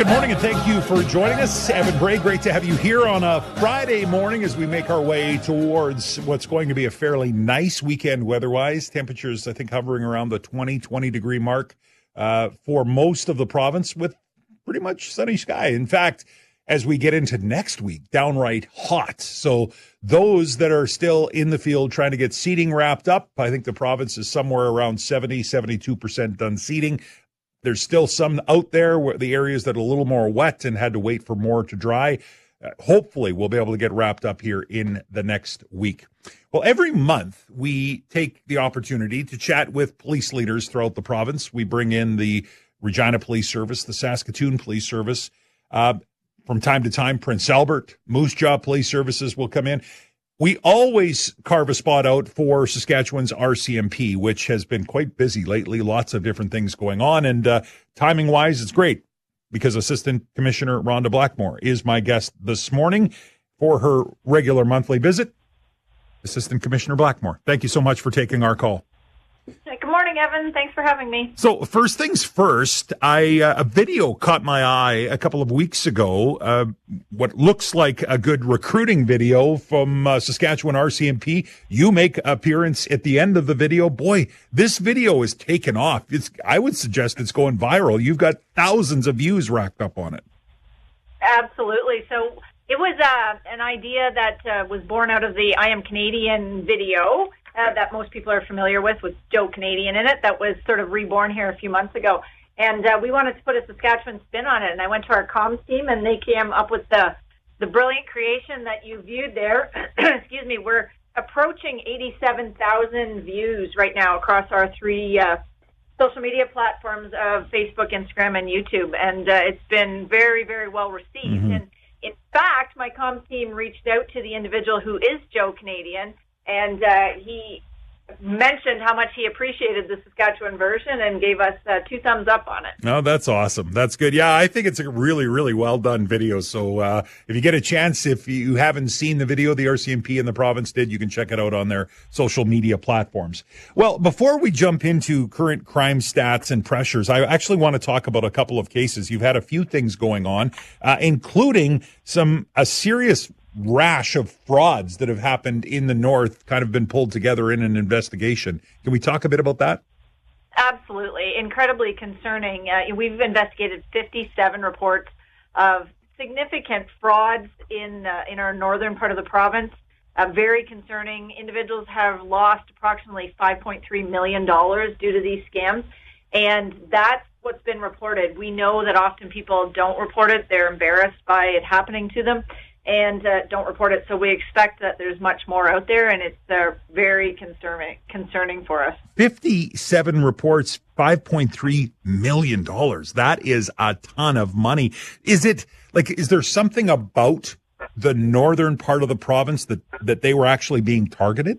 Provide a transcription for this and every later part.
Good morning, and thank you for joining us. Evan Bray, great to have you here on a Friday morning as we make our way towards what's going to be a fairly nice weekend weather-wise. Temperatures, I think, hovering around the 20-degree mark for most of the province with pretty much sunny sky. In fact, as we get into next week, downright hot. So those that are still in the field trying to get seeding wrapped up, I think the province is somewhere around 72% done seeding. There's still some out there where the areas that are a little more wet and had to wait for more to dry. Hopefully, we'll be able to get wrapped up here in the next week. Well, every month, we take the opportunity to chat with police leaders throughout the province. We bring in the Regina Police Service, the Saskatoon Police Service. From time to time, Prince Albert, Moose Jaw Police Services will come in. We always carve a spot out for Saskatchewan's RCMP, which has been quite busy lately. Lots of different things going on. And timing-wise, it's great because Assistant Commissioner Rhonda Blackmore is my guest this morning for her regular monthly visit. Assistant Commissioner Blackmore, thank you so much for taking our call. Good morning, Evan. Thanks for having me. So first things first, a video caught my eye a couple of weeks ago, what looks like a good recruiting video from Saskatchewan RCMP. You make appearance at the end of the video. Boy, this video is taken off. I would suggest it's going viral. You've got thousands of views racked up on it. Absolutely. So it was an idea that was born out of the I Am Canadian video. That most people are familiar with Joe Canadian in it, that was sort of reborn here a few months ago. And we wanted to put a Saskatchewan spin on it. And I went to our comms team, and they came up with the brilliant creation that you viewed there. Excuse me, we're approaching 87,000 views right now across our three social media platforms of Facebook, Instagram, and YouTube. And it's been very, very well received. Mm-hmm. And in fact, my comms team reached out to the individual who is Joe Canadian, and he mentioned how much he appreciated the Saskatchewan version and gave us 2 thumbs up on it. Oh, that's awesome. That's good. Yeah, I think it's a really, really well done video. So if you get a chance, if you haven't seen the video the RCMP in the province did, you can check it out on their social media platforms. Well, before we jump into current crime stats and pressures, I actually want to talk about a couple of cases. You've had a few things going on, including a serious rash of frauds that have happened in the north, kind of been pulled together in an investigation. Can we talk a bit about that? Absolutely. Incredibly concerning. We've investigated 57 reports of significant frauds in our northern part of the province. Very concerning. Individuals have lost approximately $5.3 million due to these scams, and that's what's been reported. We know that often people don't report it. They're embarrassed by it happening to them and don't report it. So we expect that there's much more out there, and it's very concerning for us. 57 reports, $5.3 million. That is a ton of money. Is there something about the northern part of the province that they were actually being targeted?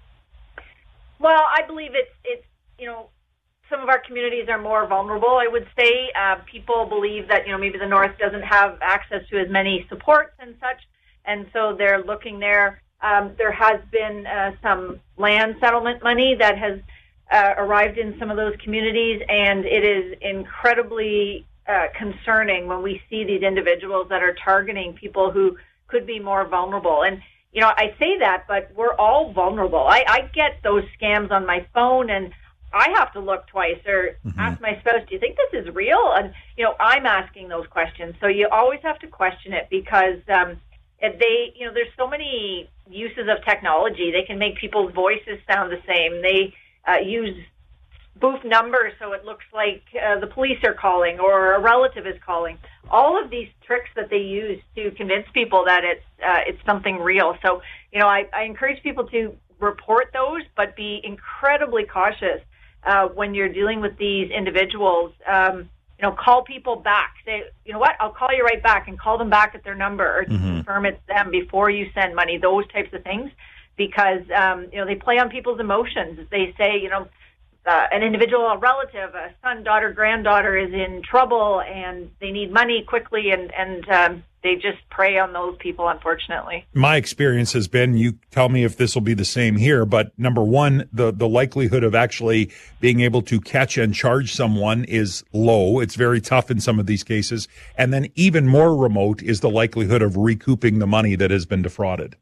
Well, I believe it's some of our communities are more vulnerable, I would say. People believe that, maybe the north doesn't have access to as many supports and such, and so they're looking there. There has been some land settlement money that has arrived in some of those communities, and it is incredibly concerning when we see these individuals that are targeting people who could be more vulnerable. And, I say that, but we're all vulnerable. I get those scams on my phone, and I have to look twice or ask my spouse, do you think this is real? And, I'm asking those questions. So you always have to question it because there's so many uses of technology. They can make people's voices sound the same. They use spoof numbers so it looks like the police are calling or a relative is calling. All of these tricks that they use to convince people that it's something real. So, I encourage people to report those, but be incredibly cautious when you're dealing with these individuals. Call people back. Say, you know what, I'll call you right back, and call them back at their number or confirm it's them before you send money, those types of things, because, they play on people's emotions. They say, an individual, a relative, a son, daughter, granddaughter is in trouble and they need money quickly, and they just prey on those people, unfortunately. My experience has been, you tell me if this will be the same here, but number one, the likelihood of actually being able to catch and charge someone is low. It's very tough in some of these cases. And then even more remote is the likelihood of recouping the money that has been defrauded.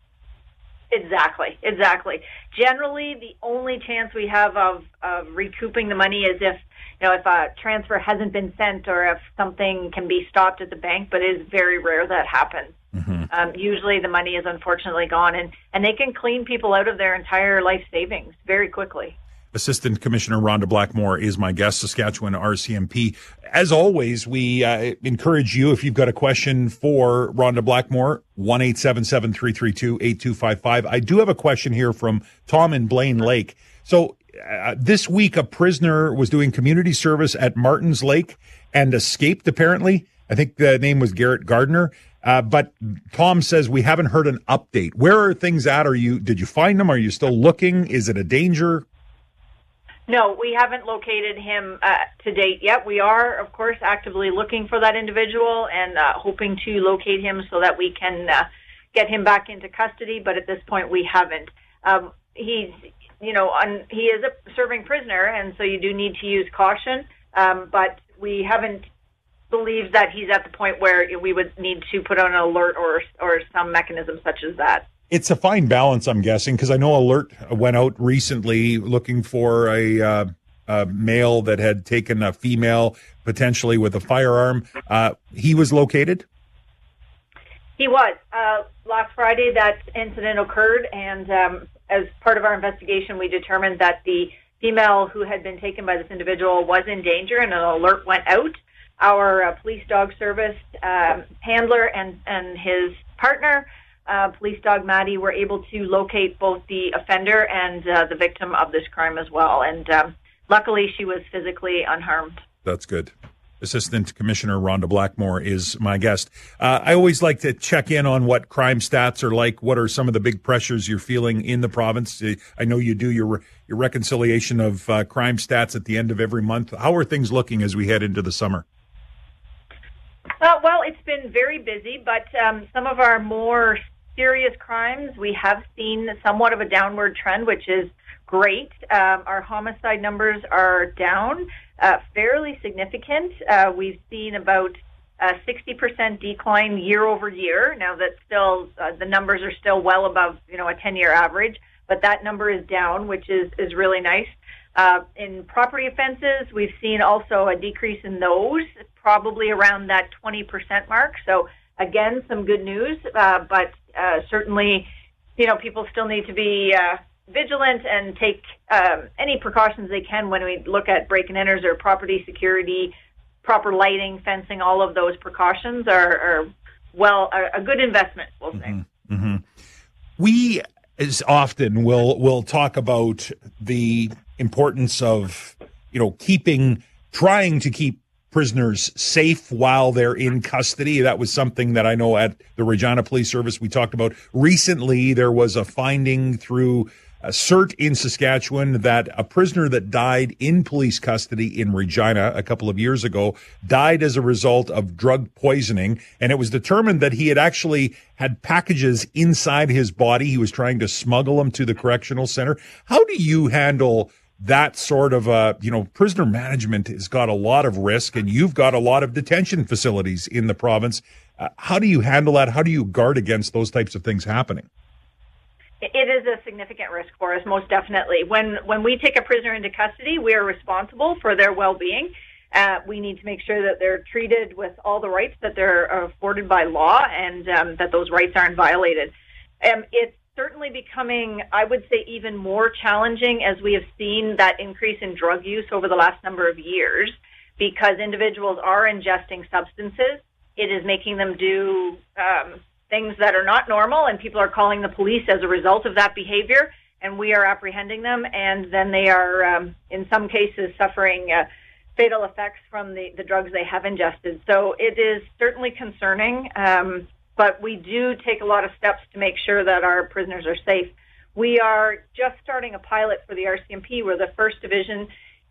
Exactly. Generally, the only chance we have of recouping the money is if a transfer hasn't been sent or if something can be stopped at the bank, but it is very rare that happens. Mm-hmm. Usually the money is unfortunately gone, and they can clean people out of their entire life savings very quickly. Assistant Commissioner Rhonda Blackmore is my guest, Saskatchewan RCMP. As always, we encourage you, if you've got a question for Rhonda Blackmore, 1-877-332-8255. I do have a question here from Tom in Blaine Lake. So this week, a prisoner was doing community service at Martins Lake and escaped, apparently. I think the name was Garrett Gardner. But Tom says we haven't heard an update. Where are things at? Did you find him? Are you still looking? Is it a danger? No, we haven't located him to date yet. We are, of course, actively looking for that individual and hoping to locate him so that we can get him back into custody. But at this point, we haven't. He is a serving prisoner, and so you do need to use caution. But we haven't believed that he's at the point where we would need to put on an alert or some mechanism such as that. It's a fine balance, I'm guessing, because I know Alert went out recently looking for a male that had taken a female, potentially with a firearm. He was located? He was. Last Friday, that incident occurred, and as part of our investigation, we determined that the female who had been taken by this individual was in danger, and an alert went out. Our police dog service handler and his partner, police dog Maddie, were able to locate both the offender and the victim of this crime as well. And luckily, she was physically unharmed. That's good. Assistant Commissioner Rhonda Blackmore is my guest. I always like to check in on what crime stats are like. What are some of the big pressures you're feeling in the province? I know you do your reconciliation of crime stats at the end of every month. How are things looking as we head into the summer? Well, it's been very busy, but some of our more serious crimes, we have seen somewhat of a downward trend, which is great. Our homicide numbers are down fairly significant. We've seen about a 60% decline year over year. Now that still the numbers are still well above a 10-year average, but that number is down, which is really nice. In property offenses, we've seen also a decrease in those, probably around that 20% mark. So again, some good news, but certainly, people still need to be vigilant and take any precautions they can when we look at break and enters or property security, proper lighting, fencing. All of those precautions are a good investment, we'll say. Mm-hmm. Mm-hmm. We as often will talk about the importance of trying to keep prisoners safe while they're in custody. That was something that I know at the Regina Police Service we talked about. Recently, there was a finding through a CERT in Saskatchewan that a prisoner that died in police custody in Regina a couple of years ago died as a result of drug poisoning. And it was determined that he had actually had packages inside his body. He was trying to smuggle them to the correctional center. How do you handle that sort of, prisoner management has got a lot of risk, and you've got a lot of detention facilities in the province. How do you handle that? How do you guard against those types of things happening? It is a significant risk for us, most definitely. When we take a prisoner into custody, we are responsible for their well-being. We need to make sure that they're treated with all the rights that they're afforded by law, and that those rights aren't violated. It's certainly becoming, I would say, even more challenging as we have seen that increase in drug use over the last number of years, because individuals are ingesting substances. It is making them do things that are not normal, and people are calling the police as a result of that behavior, and we are apprehending them, and then they are, in some cases, suffering fatal effects from the drugs they have ingested. So it is certainly concerning. But we do take a lot of steps to make sure that our prisoners are safe. We are just starting a pilot for the RCMP. We're the first division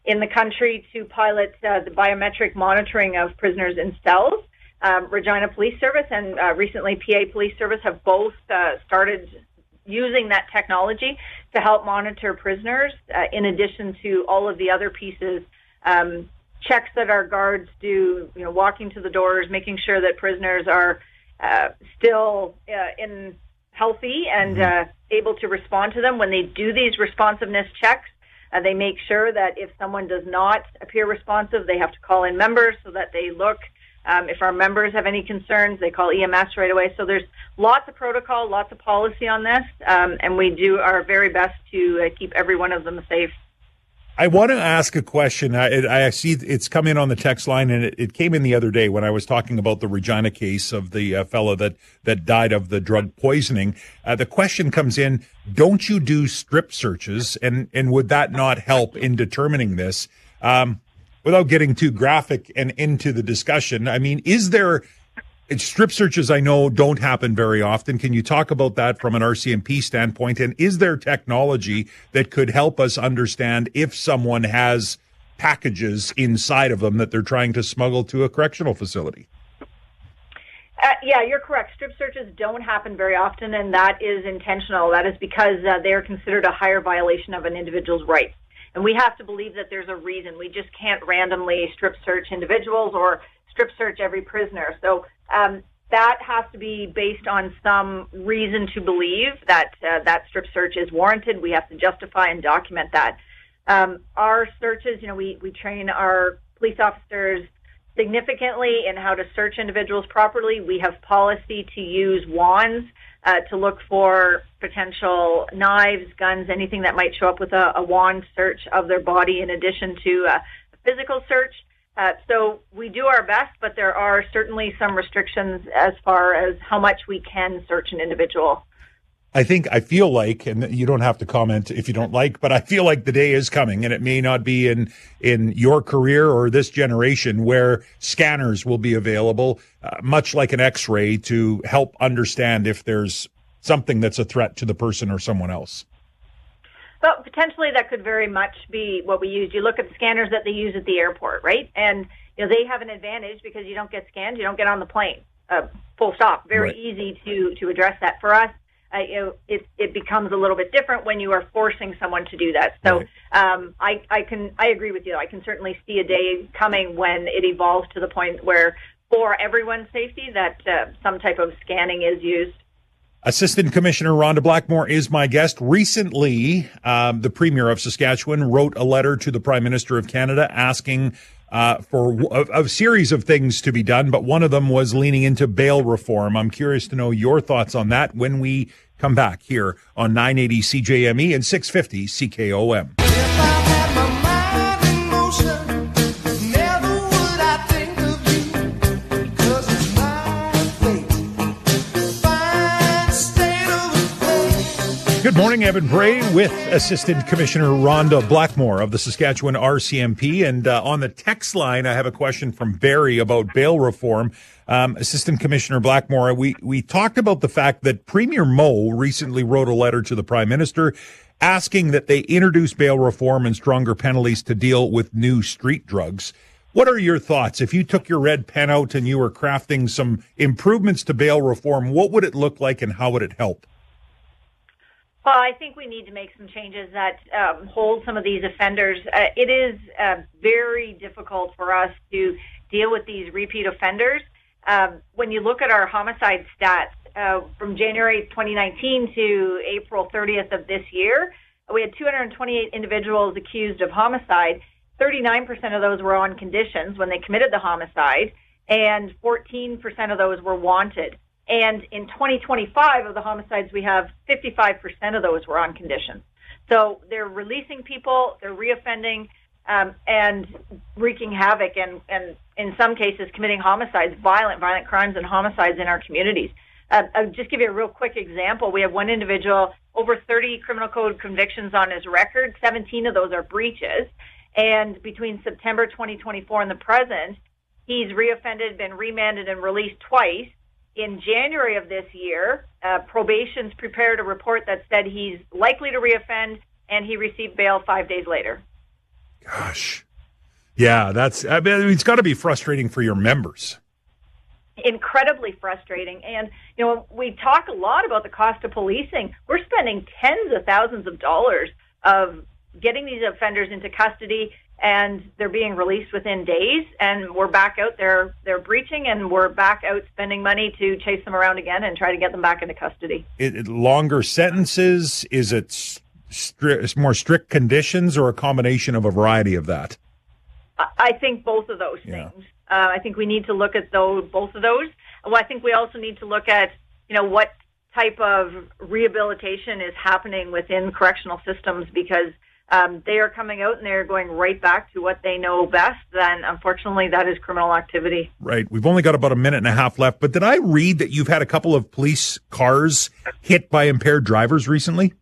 in the country to pilot the biometric monitoring of prisoners in cells. Regina Police Service and recently PA Police Service have both started using that technology to help monitor prisoners, in addition to all of the other pieces, checks that our guards do, walking to the doors, making sure that prisoners are still healthy and able to respond to them. When they do these responsiveness checks, they make sure that if someone does not appear responsive, they have to call in members so that they look. If our members have any concerns, they call EMS right away. So there's lots of protocol, lots of policy on this, and we do our very best to keep every one of them safe. I want to ask a question. I see it's come in on the text line, and it came in the other day when I was talking about the Regina case of the fellow that died of the drug poisoning. The question comes in, don't you do strip searches, and would that not help in determining this? Without getting too graphic and into the discussion, I mean, is there strip searches? I know don't happen very often. Can you talk about that from an RCMP standpoint? And is there technology that could help us understand if someone has packages inside of them that they're trying to smuggle to a correctional facility? Yeah, you're correct. Strip searches don't happen very often, and that is intentional. That is because they are considered a higher violation of an individual's rights. And we have to believe that there's a reason. We just can't randomly strip search individuals or strip search every prisoner. So that has to be based on some reason to believe that that strip search is warranted. We have to justify and document that. Our searches, we train our police officers significantly in how to search individuals properly. We have policy to use wands to look for potential knives, guns, anything that might show up with a wand search of their body in addition to a physical search. So we do our best, but there are certainly some restrictions as far as how much we can search an individual. I feel like, and you don't have to comment if you don't like, but I feel like the day is coming, and it may not be in your career or this generation, where scanners will be available, much like an X-ray, to help understand if there's something that's a threat to the person or someone else. Well, potentially that could very much be what we use. You look at the scanners that they use at the airport, right? And they have an advantage because you don't get scanned, you don't get on the plane. Full stop. Very right. Easy to address that. For us, it becomes a little bit different when you are forcing someone to do that. So right. I agree with you. I can certainly see a day coming when it evolves to the point where, for everyone's safety, that some type of scanning is used. Assistant Commissioner Rhonda Blackmore is my guest. Recently, the Premier of Saskatchewan wrote a letter to the Prime Minister of Canada asking for a series of things to be done, but one of them was leaning into bail reform. I'm curious to know your thoughts on that when we come back here on 980 CJME and 650 CKOM. Good morning, Evan Bray with Assistant Commissioner Rhonda Blackmore of the Saskatchewan RCMP. And on the text line, I have a question from Barry about bail reform. Assistant Commissioner Blackmore, we talked about the fact that Premier Moe recently wrote a letter to the Prime Minister asking that they introduce bail reform and stronger penalties to deal with new street drugs. What are your thoughts? If you took your red pen out and you were crafting some improvements to bail reform, what would it look like and how would it help? Well, I think we need to make some changes that hold some of these offenders. It is very difficult for us to deal with these repeat offenders. When you look at our homicide stats from January 2019 to April 30th of this year, we had 228 individuals accused of homicide. 39% of those were on conditions when they committed the homicide, and 14% of those were wanted. And in 2025 of the homicides we have, 55% of those were on conditions. So they're releasing people, they're reoffending, and wreaking havoc, and in some cases committing homicides, violent crimes and homicides in our communities. I'll just give you a real quick example. We have one individual, over 30 criminal code convictions on his record. 17 of those are breaches. And between September 2024 and the present, he's reoffended, been remanded, and released twice. In January of this year, probation's prepared a report that said he's likely to reoffend, and he received bail 5 days later. Gosh. Yeah, it's got to be frustrating for your members. Incredibly frustrating. And, we talk a lot about the cost of policing. We're spending tens of thousands of dollars of getting these offenders into custody, and they're being released within days, and we're back out there, they're breaching, and we're back out spending money to chase them around again and try to get them back into custody. Longer sentences? Is it more strict conditions, or a combination of a variety of that? I think both of those things. I think we need to look at both of those. Well, I think we also need to look at, what type of rehabilitation is happening within correctional systems, because they are coming out and they're going right back to what they know best. Then, unfortunately, that is criminal activity. Right. We've only got about a minute and a half left, but did I read that you've had a couple of police cars hit by impaired drivers recently?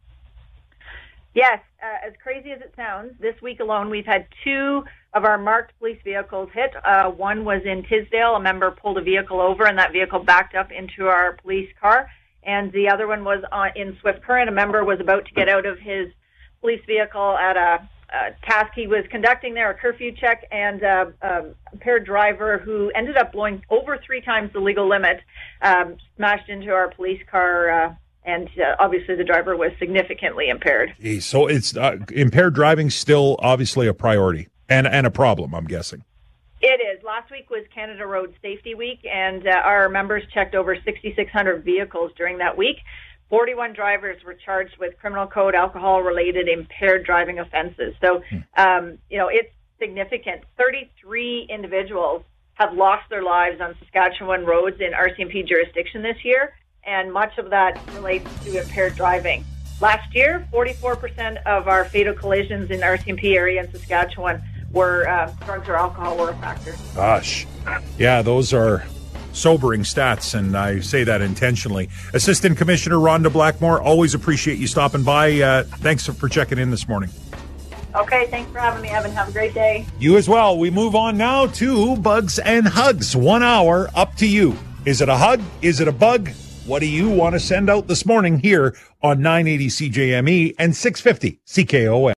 Yes. As crazy as it sounds, this week alone, we've had 2 of our marked police vehicles hit. One was in Tisdale. A member pulled a vehicle over, and that vehicle backed up into our police car. And the other one was in Swift Current. A member was about to get out of his police vehicle at a task he was conducting there, a curfew check, and a impaired driver who ended up blowing over 3 times the legal limit, smashed into our police car, and obviously the driver was significantly impaired. Geez, so it's impaired driving still obviously a priority and a problem, I'm guessing. It is. Last week was Canada Road Safety Week, and our members checked over 6,600 vehicles during that week. 41 drivers were charged with criminal code alcohol-related impaired driving offenses. So, it's significant. 33 individuals have lost their lives on Saskatchewan roads in RCMP jurisdiction this year, and much of that relates to impaired driving. Last year, 44% of our fatal collisions in RCMP area in Saskatchewan were drugs or alcohol were a factor. Gosh. Yeah, those are sobering stats, and I say that intentionally. Assistant Commissioner Rhonda Blackmore, always appreciate you stopping by. Thanks for checking in this morning. Okay, thanks for having me, Evan. Have a great day. You as well. We move on now to Bugs and Hugs. 1 hour, up to you. Is it a hug? Is it a bug? What do you want to send out this morning here on 980 CJME and 650 CKOM?